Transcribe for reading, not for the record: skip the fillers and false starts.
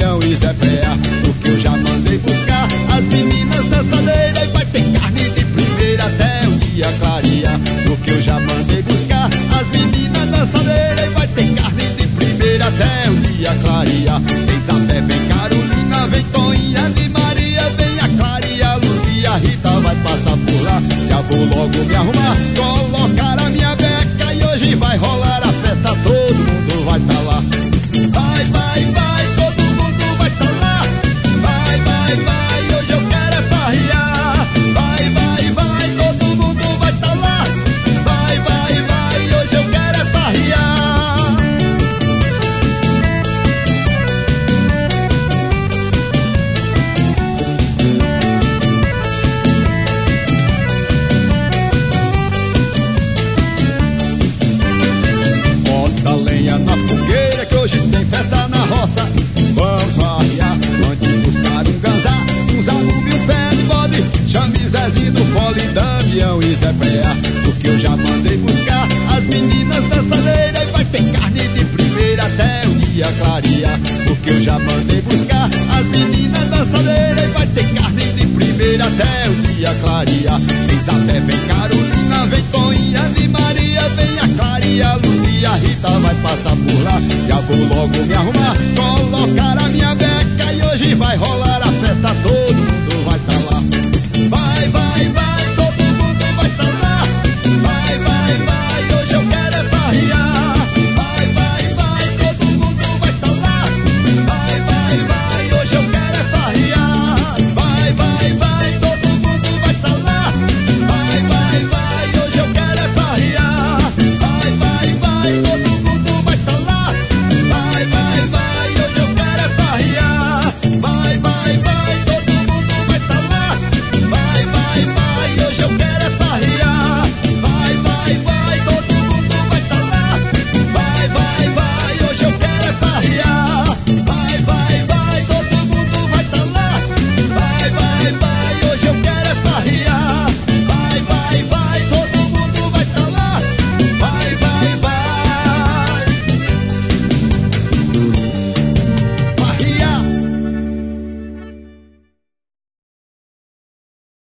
Damião e Zé Péa, porque eu já mandei buscar as meninas dançadeiras. E vai ter carne de primeira até o dia clarear, porque eu já mandei buscar as meninas dançadeiras. E vai ter carne de primeira até o dia clarear. Vem Zé, vem Carolina, vem Toinha, vem Maria, vem a Claria, Luzia, a Rita vai passar por lá. Já vou logo me arrumar, colocar a minha beca, e hoje vai rolar a festa, todo mundo vai tá lá. Vai, vai, vai, todo mundo vai tá lá. Vai, vai, vai, hoje eu quero é farrear. Vai, vai, vai, todo mundo vai tá lá. Vai, vai, vai, hoje eu quero é farrear. Bota lenha na fogueira que hoje tem festa na roça. Vamos farrear, mande buscar um ganzá, um zagume, um pé de bode. Chame Zezinho do Fole, Damião e Zé Péa, porque eu já mandei buscar as meninas dançadeiras. E vai ter carne de primeira até o dia clarear, porque eu já mandei buscar as meninas dançadeiras. E vai ter carne de primeira até o dia clarear. Vem Zé, vem Carolina, vem Toinha, vem Maria, vem a Claria, Luzia, a Rita vai passar por lá. Já vou logo me arrumar,